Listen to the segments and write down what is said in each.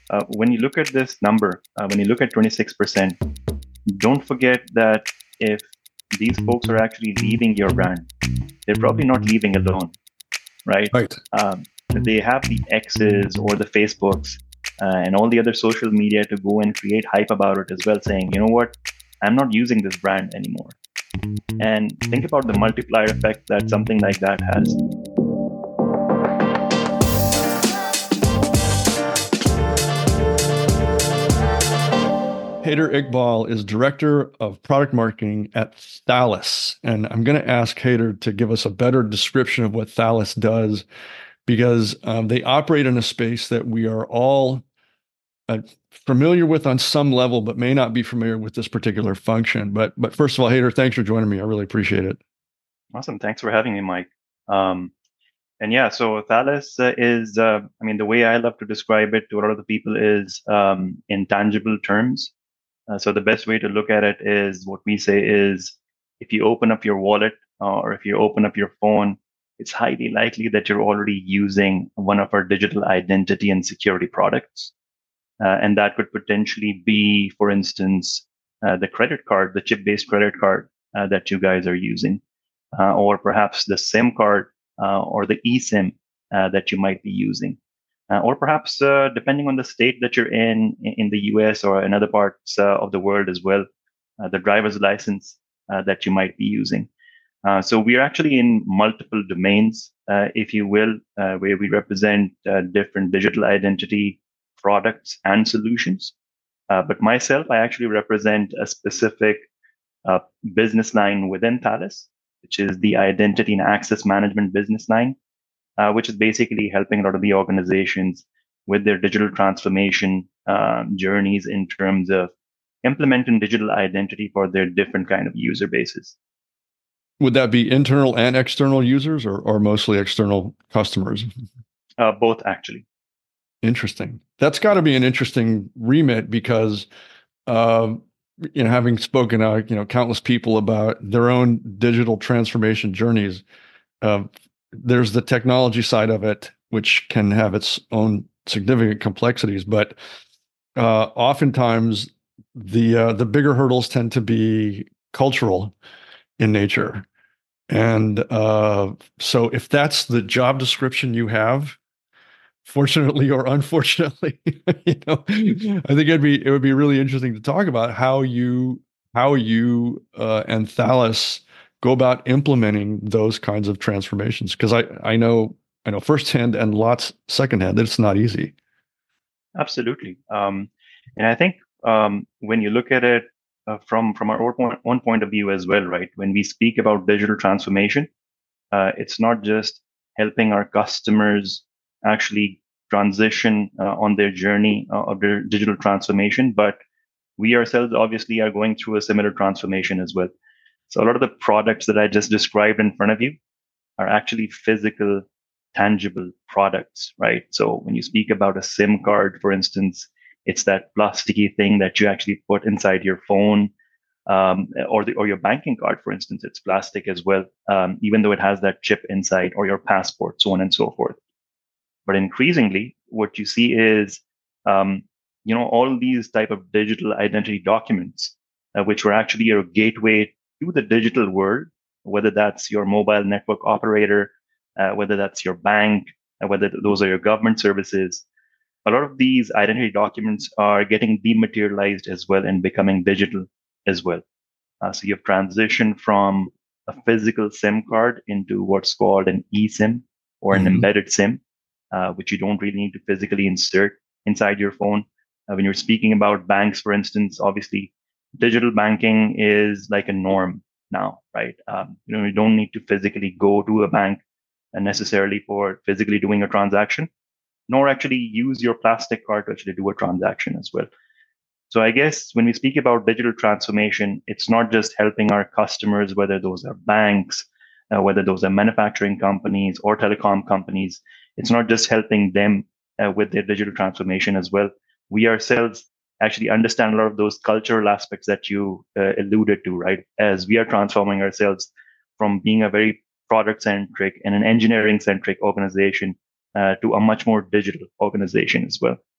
When you look at this number, when you look at 26%, don't forget that if these folks are actually leaving your brand, they're probably not leaving alone, right? Right. They have the X's or the Facebooks and all the other social media to go and create hype about it as well, saying, you know what, I'm not using this brand anymore. And think about the multiplier effect that something like that has. Haider Iqbal is Director of Product Marketing at Thales. And I'm going to ask Haider to give us a better description of what Thales does, because they operate in a space that we are all familiar with on some level, but may not be familiar with this particular function. But first of all, Haider, thanks for joining me. I really appreciate it. Awesome. Thanks for having me, Mike. And yeah, so Thales is, the way I love to describe it to a lot of the people is in tangible terms. So the best way to look at it is what we say is if you open up your wallet or if you open up your phone, it's highly likely that you're already using one of our digital identity and security products. And that could potentially be, for instance, the credit card, the chip-based credit card that you guys are using, or perhaps the SIM card or the eSIM that you might be using. Or perhaps, depending on the state that you're in the US or in other parts of the world as well, the driver's license that you might be using. So we are actually in multiple domains, if you will, where we represent different digital identity products and solutions. But myself, I actually represent a specific uh, business line within Thales, which is the identity and access management business line, which is basically helping a lot of the organizations with their digital transformation journeys in terms of implementing digital identity for their different kind of user bases. Would that be internal and external users, or mostly external customers? Both, actually. Interesting. That's got to be an interesting remit because, uh, having spoken to countless people about their own digital transformation journeys, uh, there's the technology side of it, which can have its own significant complexities, but oftentimes the bigger hurdles tend to be cultural in nature. And so if that's the job description you have, fortunately or unfortunately, I think it would be really interesting to talk about how you and Thales go about implementing those kinds of transformations. Because I know firsthand and lots secondhand that it's not easy. Absolutely. And I think when you look at it from our own point of view as well, right? When we speak about digital transformation, it's not just helping our customers actually transition on their journey of their digital transformation, but we ourselves obviously are going through a similar transformation as well. So a lot of the products that I just described in front of you are actually physical, tangible products, right? So when you speak about a SIM card, for instance, it's that plasticky thing that you actually put inside your phone, or your banking card, for instance, it's plastic as well, even though it has that chip inside, or your passport, so on and so forth. But increasingly, what you see is, um, all these type of digital identity documents, which were actually your gateway to the digital world, whether that's your mobile network operator, whether that's your bank, whether those are your government services. A lot of these identity documents are getting dematerialized as well and becoming digital as well. So you've transitioned from a physical SIM card into what's called an eSIM or an Mhm. embedded SIM, which you don't really need to physically insert inside your phone. When you're speaking about banks, for instance, obviously digital banking is like a norm now, right? You don't need to physically go to a bank necessarily for physically doing a transaction, nor actually use your plastic card to actually do a transaction as well. So I guess when we speak about digital transformation, it's not just helping our customers, whether those are banks, whether those are manufacturing companies or telecom companies. It's not just helping them with their digital transformation as well. We ourselves actually understand a lot of those cultural aspects that you alluded to, right? As we are transforming ourselves from being a very product centric and an engineering centric organization to a much more digital organization as well.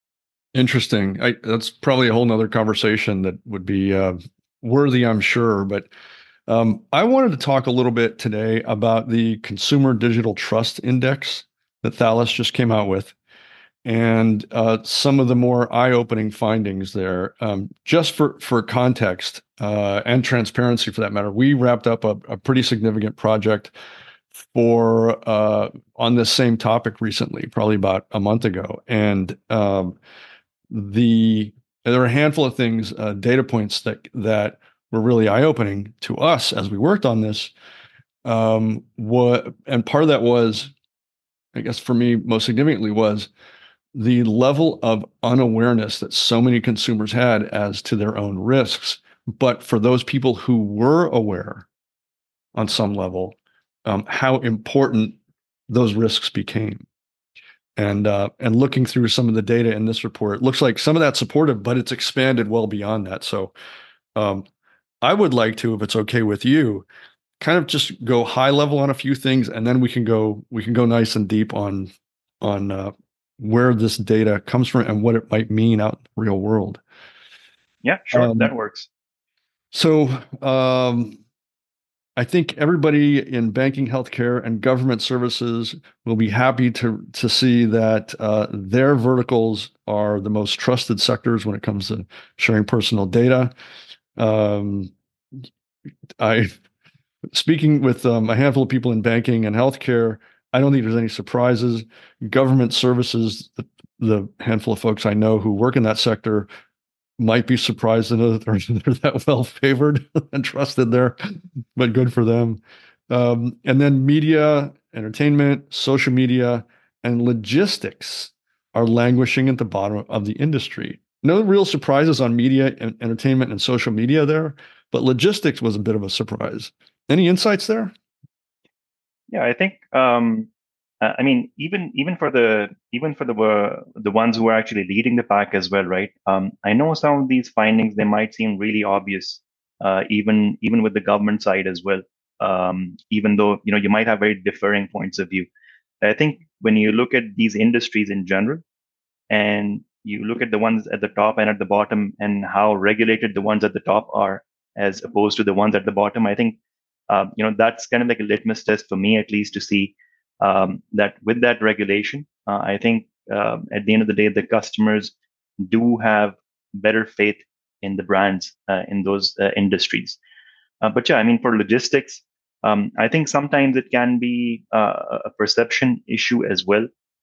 Interesting. That's probably a whole nother conversation that would be worthy, I'm sure. But I wanted to talk a little bit today about the Consumer Digital Trust Index that Thales just came out with, and some of the more eye-opening findings there. Just for context and transparency, for that matter, we wrapped up a pretty significant project for on this same topic recently, probably about a month ago, and there were a handful of things, data points that were really eye-opening to us as we worked on this. And part of that was, I guess for me, most significantly was the level of unawareness that so many consumers had as to their own risks. But for those people who were aware on some level, how important those risks became. And looking through some of the data in this report, it looks like some of that's supportive, but it's expanded well beyond that. So um, I would like to, if it's okay with you, kind of just go high level on a few things, and then we can go nice and deep on where this data comes from and what it might mean out in the real world. Yeah, sure, that Um, works. so I think everybody in banking, healthcare, and government services will be happy to see that their verticals are the most trusted sectors when it comes to sharing personal data. Um, I Speaking with a handful of people in banking and healthcare, I don't think there's any surprises. Government services, the handful of folks I know who work in that sector might be surprised to know that they're that well favored and trusted there, but good for them. And then media, entertainment, social media, and logistics are languishing at the bottom of the industry. No real surprises on media and entertainment and social media there, but logistics was a bit of a surprise. Any insights there? Yeah, I think I mean even for the ones who are actually leading the pack as well, right? I know some of these findings they might seem really obvious, even with the government side as well. Even though you might have very differing points of view. I think when you look at these industries in general, and you look at the ones at the top and at the bottom, and how regulated the ones at the top are as opposed to the ones at the bottom, I think that's kind of like a litmus test for me at least to see that with that regulation, I think at the end of the day, the customers do have better faith in the brands in those industries. But yeah, I mean, for logistics, I think sometimes it can be a perception issue as well,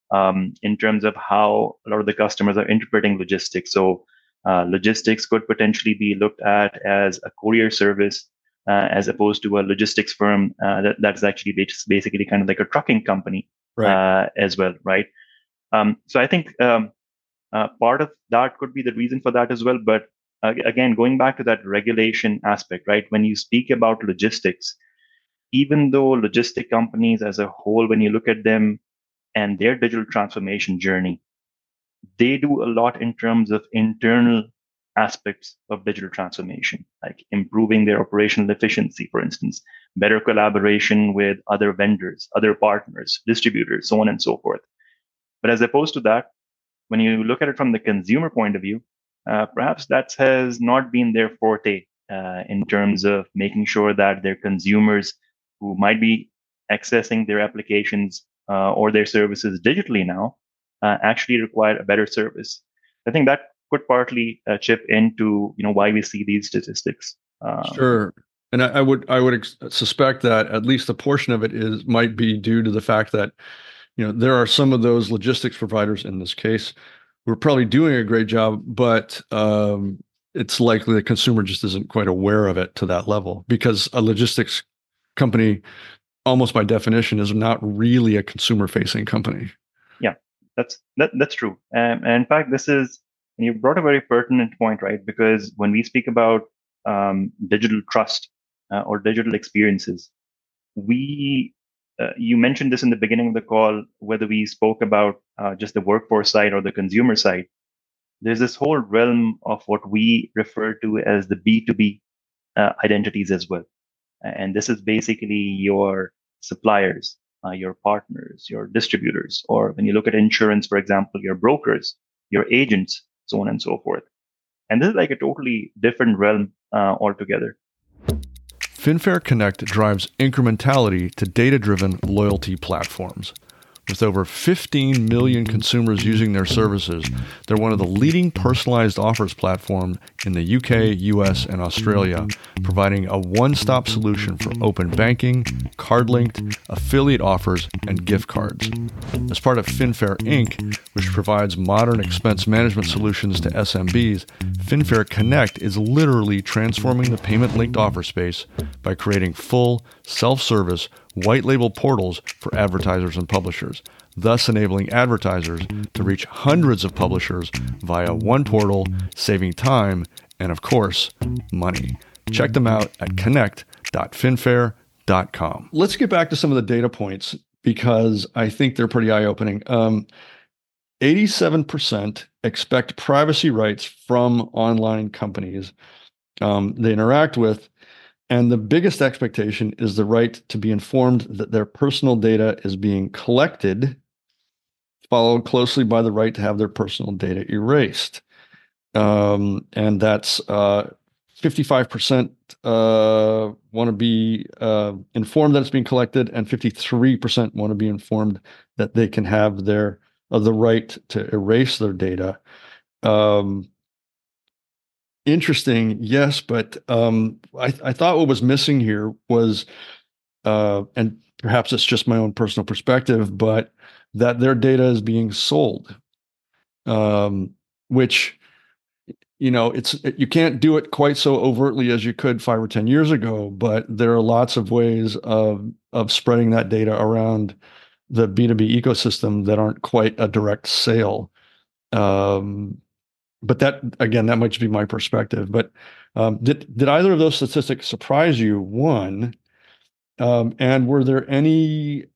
in terms of how a lot of the customers are interpreting logistics. So, logistics could potentially be looked at as a courier service, as opposed to a logistics firm that's actually basically kind of like a trucking company Right. as well, right? So I think part of that could be the reason for that as well. But again, going back to that regulation aspect, right? When you speak about logistics, even though logistic companies as a whole, when you look at them and their digital transformation journey, they do a lot in terms of internal aspects of digital transformation, like improving their operational efficiency, for instance, better collaboration with other vendors, other partners, distributors, so on and so forth. But as opposed to that, when you look at it from the consumer point of view, perhaps that has not been their forte in terms of making sure that their consumers who might be accessing their applications or their services digitally now actually require a better service. I think that could partly chip into why we see these statistics. Sure. And I would suspect that at least a portion of it is might be due to the fact that there are some of those logistics providers in this case who are probably doing a great job, but it's likely the consumer just isn't quite aware of it to that level because a logistics company, almost by definition, is not really a consumer-facing company. Yeah, that's true. And in fact, and you brought a very pertinent point, right? Because when we speak about digital trust or digital experiences, we you mentioned this in the beginning of the call, whether we spoke about just the workforce side or the consumer side. There's this whole realm of what we refer to as the B2B identities as well. And this is basically your suppliers, your partners, your distributors, or when you look at insurance, for example, your brokers, your agents. so on and so forth. And this is like a totally different realm altogether. Finfare Connect drives incrementality to data-driven loyalty platforms. With over 15 million consumers using their services, they're one of the leading personalized offers platform in the UK, US, and Australia, providing a one-stop solution for open banking, card-linked, affiliate offers, and gift cards. As part of Finfare Inc., which provides modern expense management solutions to SMBs, Finfare Connect is literally transforming the payment-linked offer space by creating full, self-service, white-label portals for advertisers and publishers, thus enabling advertisers to reach hundreds of publishers via one portal, saving time and, of course, money. Check them out at connect.finfare.com. Let's get back to some of the data points because I think they're pretty eye-opening. 87% expect privacy rights from online companies they interact with. And the biggest expectation is the right to be informed that their personal data is being collected, followed closely by the right to have their personal data erased. And that's 55% want to be informed that it's being collected, and 53% want to be informed that they can have the right to erase their data. Interesting, yes, but I thought what was missing here was, and perhaps it's just my own personal perspective, but that their data is being sold, which, you can't do it quite so overtly as you could 5 or 10 years ago, but there are lots of ways of spreading that data around the B2B ecosystem that aren't quite a direct sale. But that, again, that might just be my perspective. But did either of those statistics surprise you? One, and were there any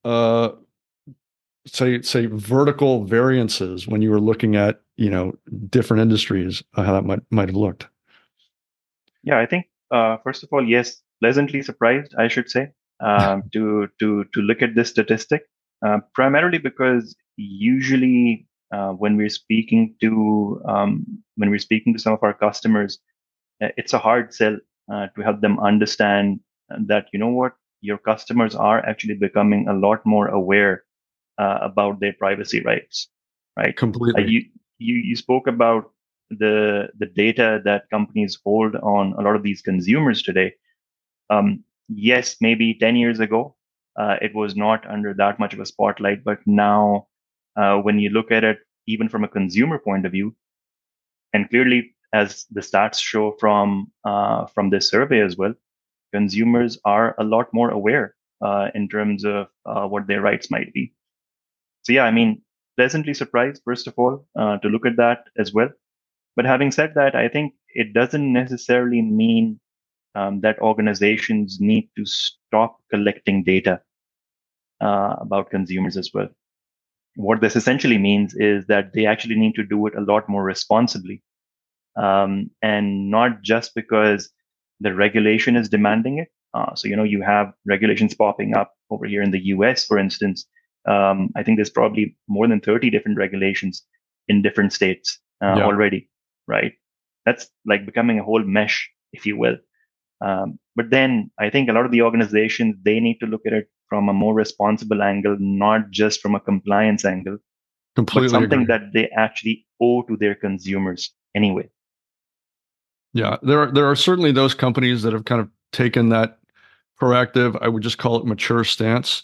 say vertical variances when you were looking at different industries, how that might have looked? Yeah, I think first of all, yes, pleasantly surprised, I should say, to look at this statistic, primarily because usually when we're speaking to some of our customers, it's a hard sell to help them understand that your customers are actually becoming a lot more aware about their privacy rights, right? Completely. You spoke about the data that companies hold on a lot of these consumers today. Yes, maybe 10 years ago, it was not under that much of a spotlight, but now when you look at it, even from a consumer point of view, and clearly as the stats show from this survey as well, consumers are a lot more aware in terms of what their rights might be. So yeah, I mean, pleasantly surprised, first of all, to look at that as well. But having said that, I think it doesn't necessarily mean that organizations need to stop collecting data about consumers as well. What this essentially means is that they actually need to do it a lot more responsibly, and not just because the regulation is demanding it. So you have regulations popping up over here in the US, for instance. I think there's probably more than 30 different regulations in different states already, right? That's like becoming a whole mesh, if you will. But then I think a lot of the organizations, they need to look at it from a more responsible angle, not just from a compliance angle, Completely but something agree. that they actually owe to their consumers anyway. Yeah, there are certainly those companies that have kind of taken that proactive, I would just call it mature stance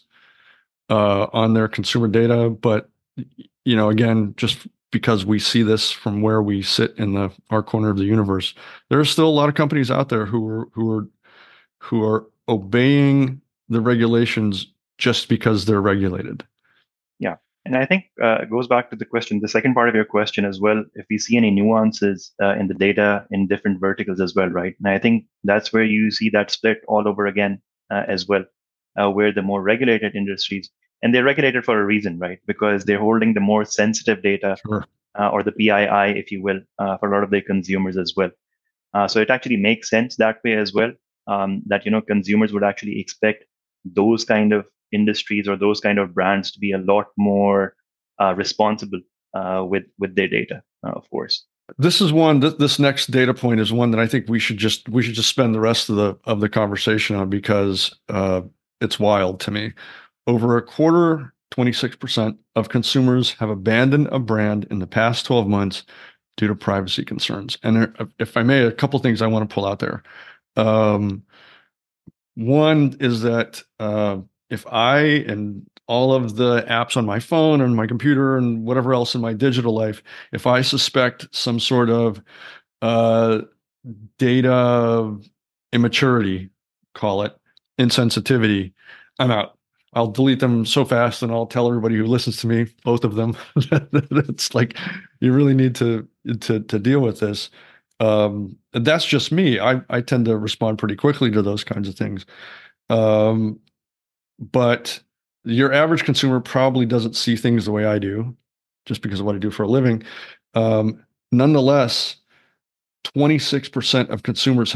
on their consumer data. But again, just because we see this from where we sit in our corner of the universe, there are still a lot of companies out there who are obeying the regulations just because they're regulated. Yeah. And I think it goes back to the second part of your question as well. If we see any nuances in the data in different verticals as well, right? And I think that's where you see that split all over again as well, where the more regulated industries, and they're regulated for a reason, right? Because they're holding the more sensitive data, Sure. or the PII, if you will, for a lot of their consumers as well. So it actually makes sense that way as well, that consumers would actually expect those kind of industries or those kind of brands to be a lot more responsible with their data, of course. This is one. This next data point is one that I think we should just spend the rest of the conversation on because it's wild to me. Over a quarter, 26% of consumers have abandoned a brand in the past 12 months due to privacy concerns. And if I may, a couple things I want to pull out there. Um, One is that if I and all of the apps on my phone and my computer and whatever else in my digital life, if I suspect some sort of uh, data immaturity, call it insensitivity, I'm out. I'll delete them so fast and I'll tell everybody who listens to me, both of them, that it's like you really need to deal with this. And that's just me. I tend to respond pretty quickly to those kinds of things. Um, but your average consumer probably doesn't see things the way I do, just because of what I do for a living. Nonetheless, 26% of consumers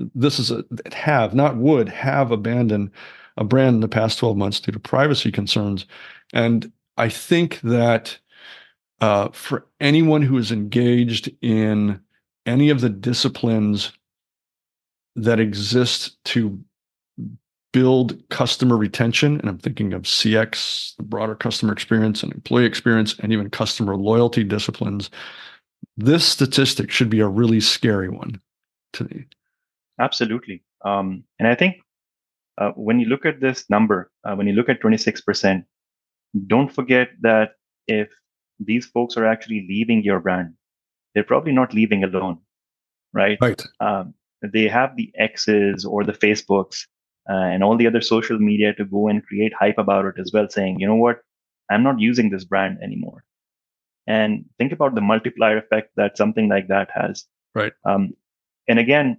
have abandoned a brand in the past 12 months due to privacy concerns. And I think that for anyone who is engaged in any of the disciplines that exist to build customer retention, and I'm thinking of CX, the broader customer experience and employee experience, and even customer loyalty disciplines, this statistic should be a really scary one to me. Absolutely. And I think when you look at this number, when you look at 26%, don't forget that if these folks are actually leaving your brand, they're probably not leaving alone, right? Right. They have the X's or the Facebooks and all the other social media to go and create hype about it as well, saying, you know what, I'm not using this brand anymore. And think about the multiplier effect that something like that has. Right. And again,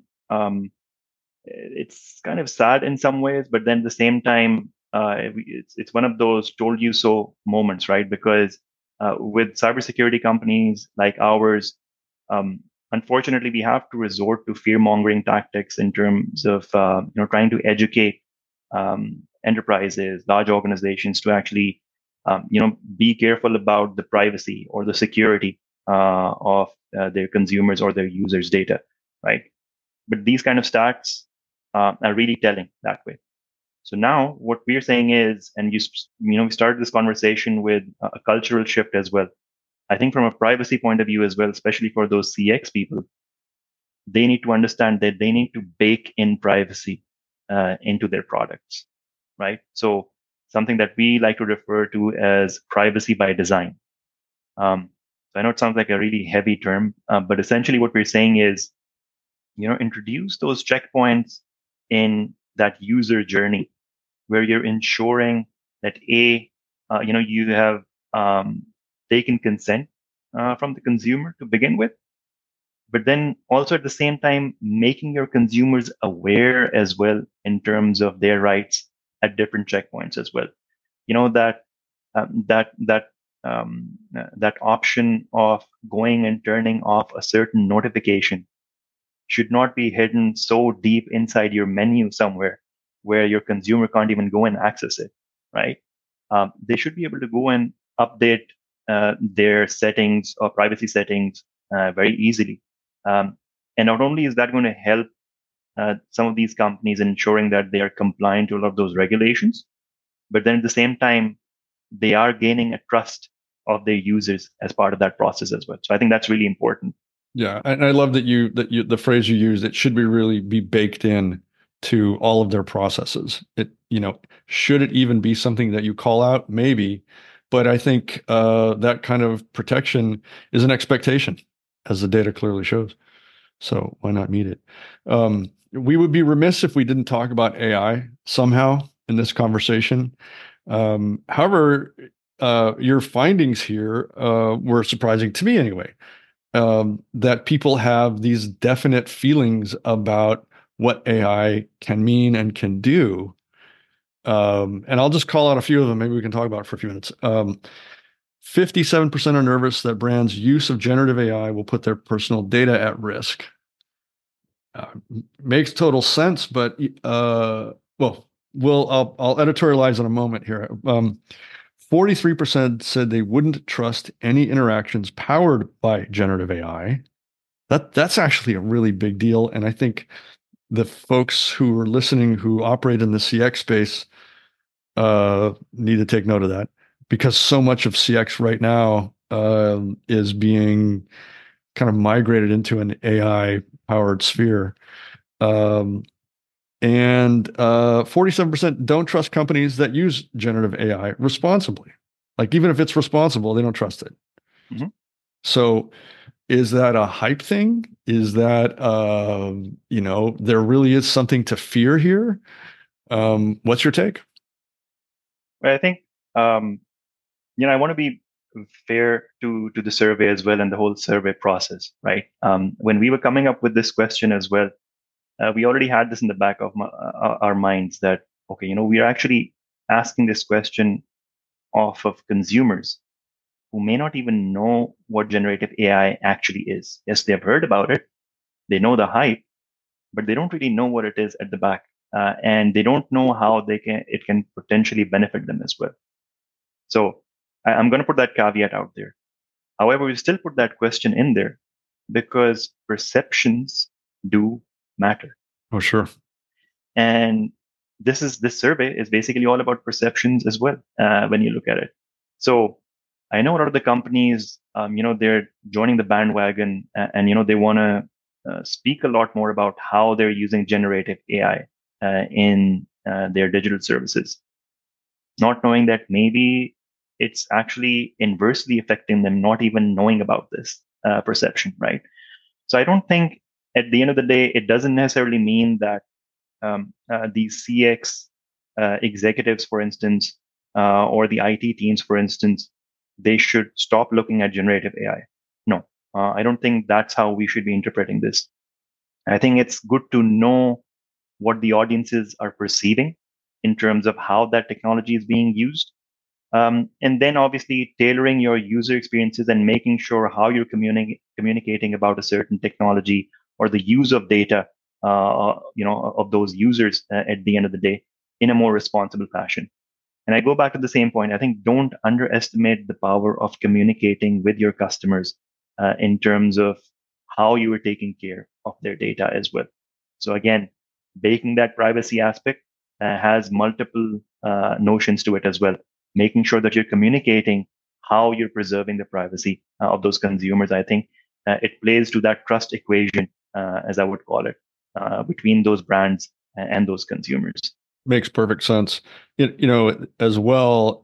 it's kind of sad in some ways, but then at the same time, it's one of those told you so moments, right? Because with cybersecurity companies like ours, um, unfortunately, we have to resort to fear mongering tactics in terms of trying to educate enterprises, large organizations to actually be careful about the privacy or the security of their consumers or their users' data, right? But these kind of stats are really telling that way. So now what we're saying is, and we started this conversation with a cultural shift as well. I think from a privacy point of view as well, especially for those CX people, they need to understand that they need to bake in privacy into their products, right? So something that we like to refer to as privacy by design. So I know it sounds like a really heavy term, but essentially what we're saying is, introduce those checkpoints in that user journey where you're ensuring that you have taken consent from the consumer to begin with, but then also at the same time making your consumers aware as well in terms of their rights at different checkpoints as well. That that option of going and turning off a certain notification should not be hidden so deep inside your menu somewhere where your consumer can't even go and access it, right? They should be able to go and update their settings or privacy settings very easily. And not only is that going to help some of these companies in ensuring that they are compliant to a lot of those regulations, but then at the same time, they are gaining a trust of their users as part of that process as well. So I think that's really important. Yeah, and I love that the phrase you use, it should be really be baked in to all of their processes. Should it even be something that you call out? Maybe, but I think that kind of protection is an expectation, as the data clearly shows. So why not meet it? We would be remiss if we didn't talk about AI somehow in this conversation. However, your findings here were surprising to me anyway. That people have these definite feelings about what AI can mean and can do. And I'll just call out a few of them. Maybe we can talk about it for a few minutes. 57% are nervous that brands' use of generative AI will put their personal data at risk. Makes total sense, but I'll editorialize in a moment here. 43% said they wouldn't trust any interactions powered by generative AI. That's actually a really big deal. And I think the folks who are listening who operate in the CX space need to take note of that because so much of CX right now is being kind of migrated into an AI powered sphere. Um, and 47% don't trust companies that use generative AI responsibly. Like, even if it's responsible, they don't trust it. Mhm. So, is that a hype thing? Is that, there really is something to fear here? What's your take? But I think I want to be fair to the survey as well and the whole survey process, right? When we were coming up with this question as well, we already had this in the back of our minds that okay, we are actually asking this question of consumers who may not even know what generative AI actually is. Yes, they've heard about it, they know the hype, but they don't really know what it is at the back, and they don't know how it can potentially benefit them as well. So I'm going to put that caveat out there. However, we still put that question in there because perceptions do matter. Oh, sure. And this survey is basically all about perceptions as well, when you look at it. So I know a lot of the companies, they're joining the bandwagon, and they want to speak a lot more about how they're using generative AI in their digital services, not knowing that maybe it's actually inversely affecting them, not even knowing about this perception, right? So I don't think at the end of the day, it doesn't necessarily mean that these CX executives, for instance, or the IT teams, for instance, they should stop looking at generative AI. No, I don't think that's how we should be interpreting this. I think it's good to know what the audiences are perceiving in terms of how that technology is being used. And then obviously tailoring your user experiences and making sure how you're communicating about a certain technology or the use of data, of those users at the end of the day in a more responsible fashion. And I go back to the same point. I think don't underestimate the power of communicating with your customers in terms of how you are taking care of their data as well. So again, baking that privacy aspect has multiple notions to it as well. Making sure that you're communicating how you're preserving the privacy of those consumers. I think it plays to that trust equation, as I would call it, between those brands and those consumers. Makes perfect sense. As well,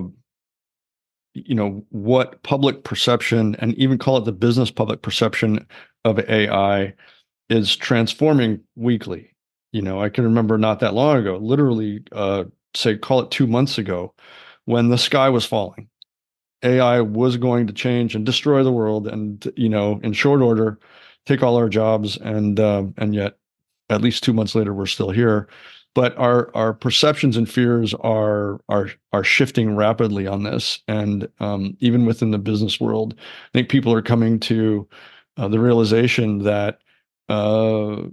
what public perception and even call it the business public perception of AI is transforming weekly. I can remember not that long ago, literally, say, call it 2 months ago, when the sky was falling. AI was going to change and destroy the world, and in short order, take all our jobs, and yet, at least 2 months later, we're still here. But our perceptions and fears are shifting rapidly on this, and even within the business world, I think people are coming to the realization that uh,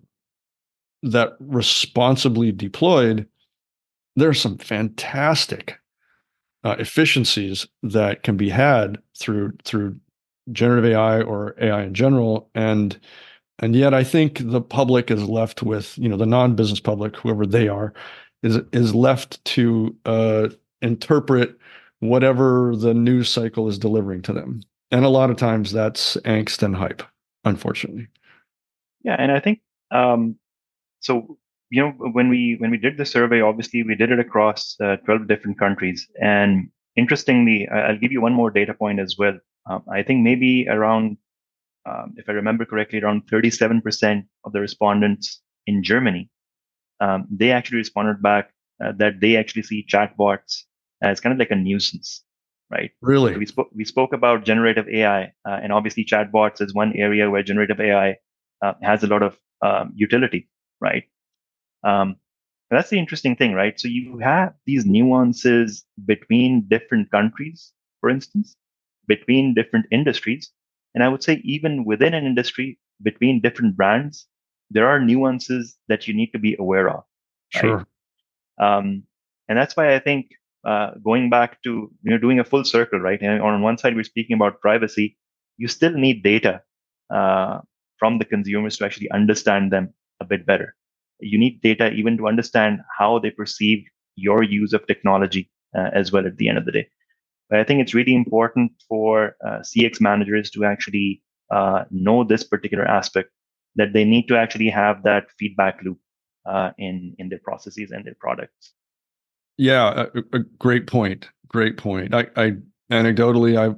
that responsibly deployed, there are some fantastic efficiencies that can be had through generative AI or AI in general, and yet I think the public is left with, the non-business public, whoever they are, is left to interpret whatever the news cycle is delivering to them, and a lot of times that's angst and hype, unfortunately. Yeah, and I think um, so. When we did the survey, obviously we did it across 12 different countries, and interestingly, I'll give you one more data point as well. I think maybe around, if I remember correctly, around 37% of the respondents in Germany, they actually responded back that they actually see chatbots as kind of like a nuisance, right? So Really? we spoke about generative AI, and obviously chatbots is one area where generative AI has a lot of utility, right? Um, that's the interesting thing, right? So you have these nuances between different countries, for instance, between different industries. And I would say even within an industry, between different brands, there are nuances that you need to be aware of, right? Sure. Um, and that's why I think going back to doing a full circle, right? And on one side we're speaking about privacy, you still need data uh, from the consumers to actually understand them a bit better. You need data even to understand how they perceive your use of technology as well at the end of the day. But I think it's really important for CX managers to actually know this particular aspect, that they need to actually have that feedback loop in their processes and their products. Yeah, a great point. Great point. I anecdotally,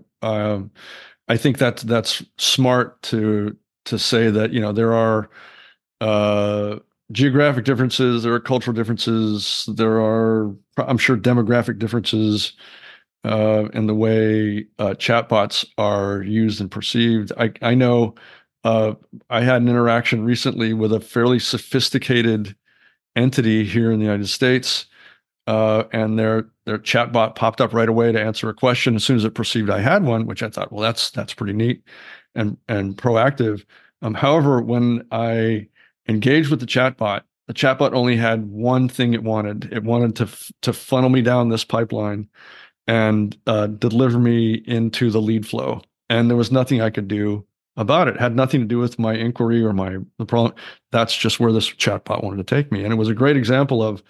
I think that's smart to say that, there are uh, geographic differences, there are cultural differences, there are, I'm sure, demographic differences in the way chatbots are used and perceived. I know I had an interaction recently with a fairly sophisticated entity here in the United States, and their chatbot popped up right away to answer a question as soon as it perceived I had one, which I thought, well, that's pretty neat and proactive. However, when I engaged with the chatbot only had one thing it wanted. It wanted to funnel me down this pipeline and deliver me into the lead flow, and there was nothing I could do about it. It had nothing to do with my inquiry or the problem. That's just where this chatbot wanted to take me, and it was a great example of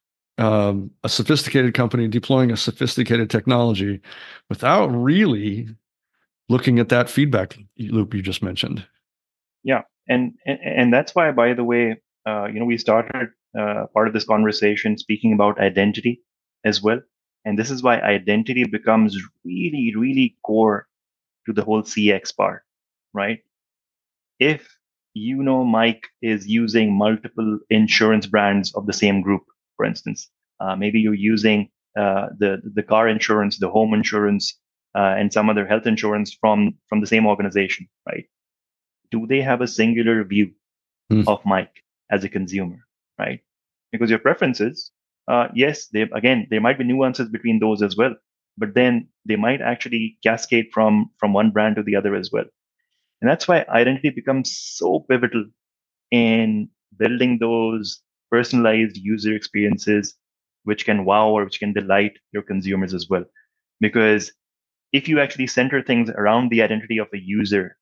a sophisticated company deploying a sophisticated technology without really looking at that feedback loop you just mentioned. Yeah, and that's why, by the way, we started part of this conversation speaking about identity as well, and this is why identity becomes really, really core to the whole CX part, right? If Mike is using multiple insurance brands of the same group, for instance, maybe you're using the car insurance, the home insurance, and some other health insurance from the same organization, right? Do they have a singular view Mm. of Mike as a consumer, right? Because your preferences, yes, there might be nuances between those as well, but then they might actually cascade from one brand to the other as well. And that's why identity becomes so pivotal in building those personalized user experiences, which can wow or which can delight your consumers as well. Because if you actually center things around the identity of a user,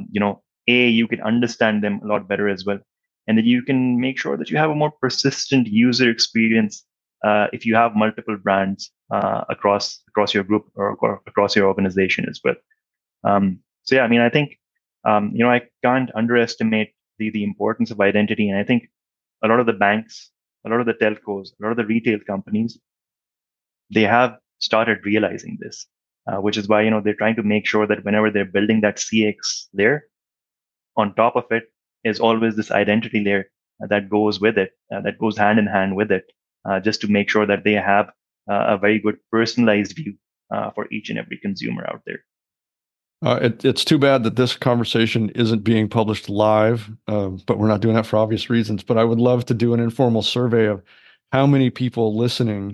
you can understand them a lot better as well. And then you can make sure that you have a more persistent user experience if you have multiple brands across your group or across your organization as well. So yeah, I mean, I think I can't underestimate the importance of identity, and I think a lot of the banks, a lot of the telcos, a lot of the retail companies, they have started realizing this, which is why they're trying to make sure that whenever they're building that CX layer, on top of it is always this identity layer that goes with it, that goes hand in hand with it, just to make sure that they have a very good personalized view for each and every consumer out there. It's too bad that this conversation isn't being published live, but we're not doing that for obvious reasons. But I would love to do an informal survey of how many people listening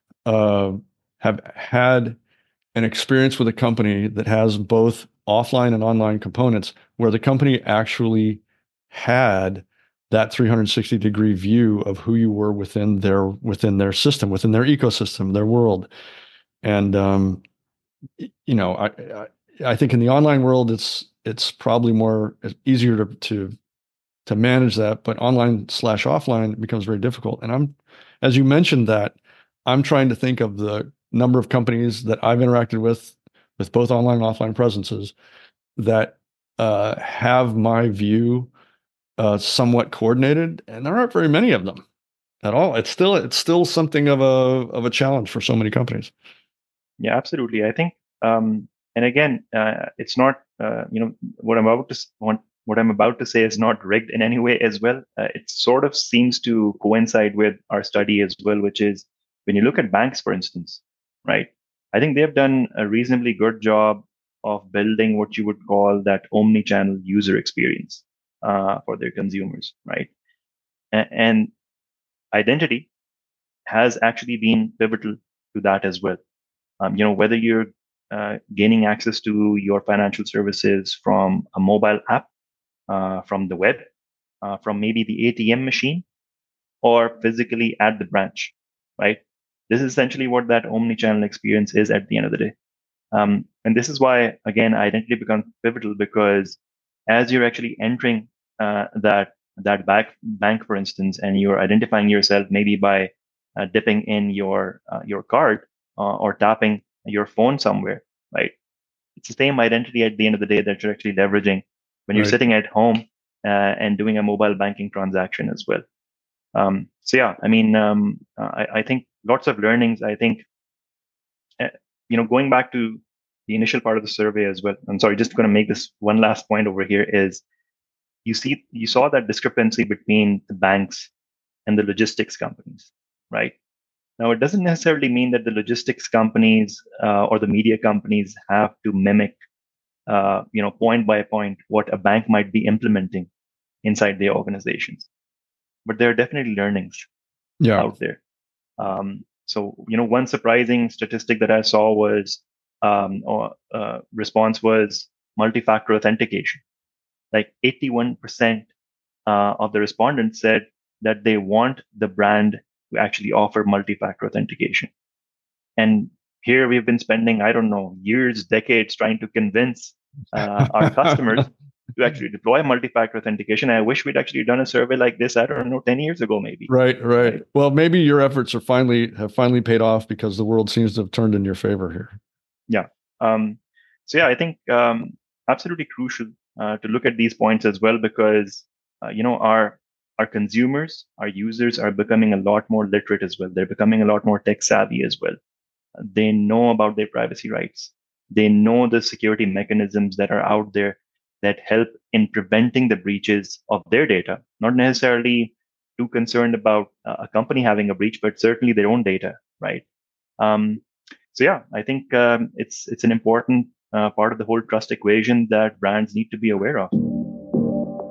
have had an experience with a company that has both offline and online components, where the company actually had that 360-degree view of who you were within their system, within their ecosystem, their world. And I think in the online world, it's probably more easier to manage that, but online/offline it becomes very difficult. And as you mentioned that, I'm trying to think of the number of companies that I've interacted with both online and offline presences that have my view somewhat coordinated, and there aren't very many of them at all. It's still something of a challenge for so many companies. Yeah, absolutely. I think, and again, it's not, what I'm about to say is not rigged in any way as well. It sort of seems to coincide with our study as well, which is when you look at banks, for instance, right? I think they've done a reasonably good job of building what you would call that omni-channel user experience for their consumers, right? And identity has actually been pivotal to that as well. Whether you're gaining access to your financial services from a mobile app, from the web, from maybe the ATM machine, or physically at the branch, right? This is essentially what that omni-channel experience is at the end of the day. And this is why, again, identity becomes pivotal, because as you're actually entering that bank, for instance, and you're identifying yourself maybe by dipping in your card or tapping your phone somewhere, right? It's the same identity at the end of the day that you're actually leveraging when you're Right. sitting at home and doing a mobile banking transaction as well. So yeah, I mean, I think lots of learnings. I think, uh, going back to the initial part of the survey as well. I'm sorry, just going to make this one last point over here is you saw that discrepancy between the banks and the logistics companies, right? Now, it doesn't necessarily mean that the logistics companies or the media companies have to mimic, point by point what a bank might be implementing inside their organizations. But there are definitely learnings Yeah. out there. So, one surprising statistic that I saw was, or response was multi-factor authentication. Like 81% of the respondents said that they want the brand to actually offer multi-factor authentication. And here we've been spending, I don't know, years, decades trying to convince our customers to actually deploy multi-factor authentication. I wish we'd actually done a survey like this, I don't know, 10 years ago, maybe. Right, right. Well, maybe your efforts have finally paid off because the world seems to have turned in your favor here. Yeah. So yeah, I think absolutely crucial to look at these points as well because our consumers, our users are becoming a lot more literate as well. They're becoming a lot more tech savvy as well. They know about their privacy rights. They know the security mechanisms that are out there that help in preventing the breaches of their data. Not necessarily too concerned about a company having a breach, but certainly their own data, right? Um, so yeah, I think it's an important part of the whole trust equation that brands need to be aware of.